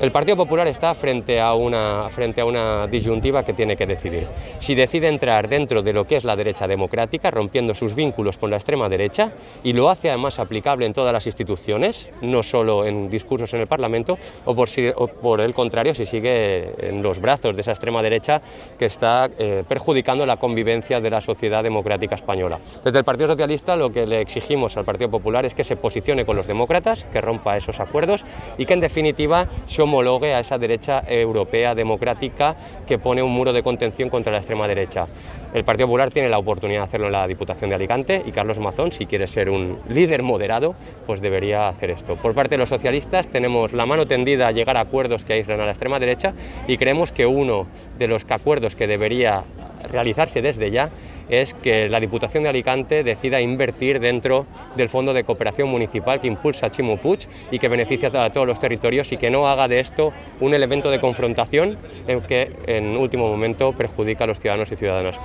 El Partido Popular está frente a una disyuntiva que tiene que decidir. Si decide entrar dentro de lo que es la derecha democrática, rompiendo sus vínculos con la extrema derecha, y lo hace además aplicable en todas las instituciones, no solo en discursos en el Parlamento, o por el contrario, si sigue en los brazos de esa extrema derecha que está perjudicando la convivencia de la sociedad democrática española. Desde el Partido Socialista lo que le exigimos al Partido Popular es que se posicione con los demócratas, que rompa esos acuerdos y que en definitiva se homologue a esa derecha europea democrática que pone un muro de contención contra la extrema derecha. El Partido Popular tiene la oportunidad de hacerlo en la Diputación de Alicante y Carlos Mazón, si quiere ser un líder moderado, pues debería hacer esto. Por parte de los socialistas tenemos la mano tendida a llegar a acuerdos que aíslen a la extrema derecha y creemos que uno de los acuerdos que debería realizarse desde ya es que la Diputación de Alicante decida invertir dentro del Fondo de Cooperación Municipal que impulsa Ximo Puig y que beneficia a todos los territorios y que no haga de esto un elemento de confrontación que en último momento perjudica a los ciudadanos y ciudadanas.